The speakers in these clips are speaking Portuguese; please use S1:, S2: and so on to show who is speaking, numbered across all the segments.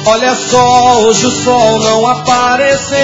S1: Olha só, hoje o sol não apareceu.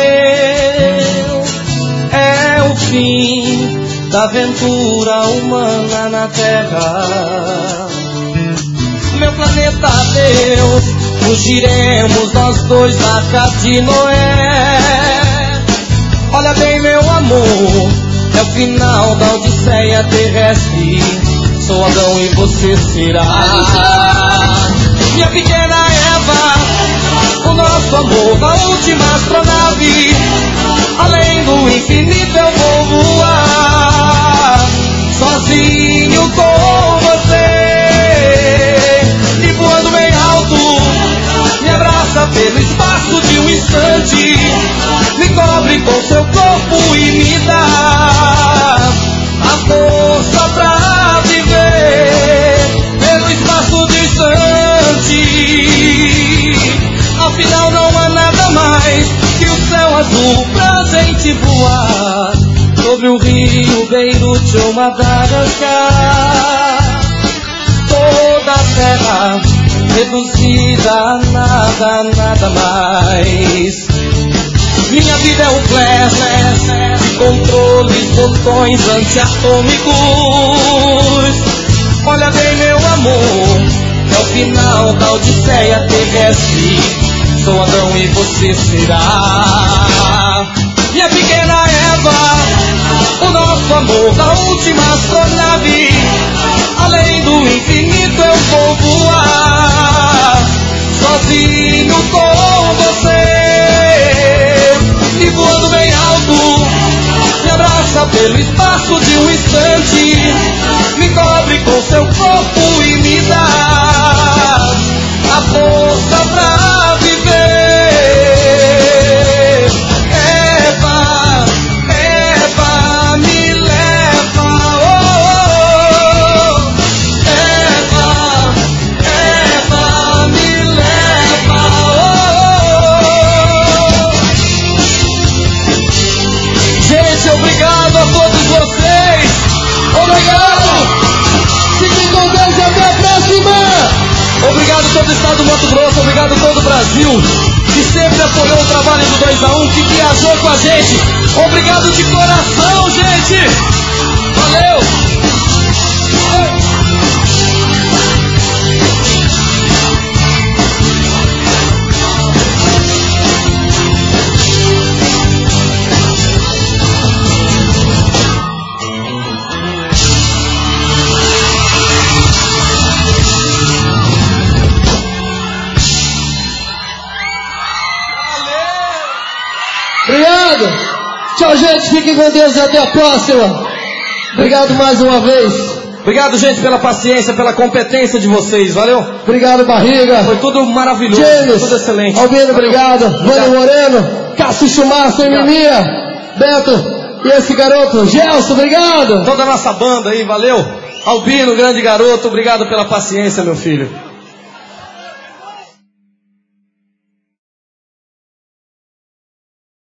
S1: É o fim da aventura humana na Terra. Meu planeta Deus, fugiremos nós dois da Arca de Noé. Olha bem, meu amor, é o final da odisseia terrestre. Sou Adão e você será minha pequena Eva, o nosso amor na última astronave. Além do infinito eu vou voar, sozinho com você. E voando bem alto, me abraça pelo espaço de um instante. Me cobre com seu corpo e me dá a força pra viver pelo espaço distante. Afinal não há nada mais que o céu azul pra gente voar sobre o rio Beirute ou Madagascar. Toda a terra reduzida a nada, nada mais. Minha vida é um flash de controles, botões antiatômicos. Olha bem, meu amor, é o final da odisseia terrestre. Sou Adão e você será minha pequena Eva, o nosso amor da última astronave. Além do infinito eu vou voar, sozinho com você. E voando bem alto, me abraça pelo espaço de um instante. Me cobre com seu corpo e me dá a força pra viver. Eva, Eva, me leva, oh, oh. Eva, Eva, me leva, oh, oh. Gente, obrigado a todos vocês. Obrigado. Fiquem com Deus e até a próxima. Obrigado todo o estado do Mato Grosso, obrigado todo o Brasil, que sempre apoiou o trabalho do 2 a 1, que viajou com a gente. Obrigado de coração, gente. Valeu.
S2: Obrigado. Tchau, gente. Fiquem com Deus e até a próxima. Obrigado mais uma vez.
S1: Obrigado, gente, pela paciência, pela competência de vocês. Valeu.
S2: Obrigado, Barriga.
S1: Foi tudo maravilhoso.
S2: James,
S1: tudo excelente.
S2: Albino, obrigado. Vânia Moreno, Cássio Schumacher, Mimia, Beto e esse garoto. Gelson, obrigado.
S1: Toda a nossa banda aí, valeu. Albino, grande garoto, obrigado pela paciência, meu filho.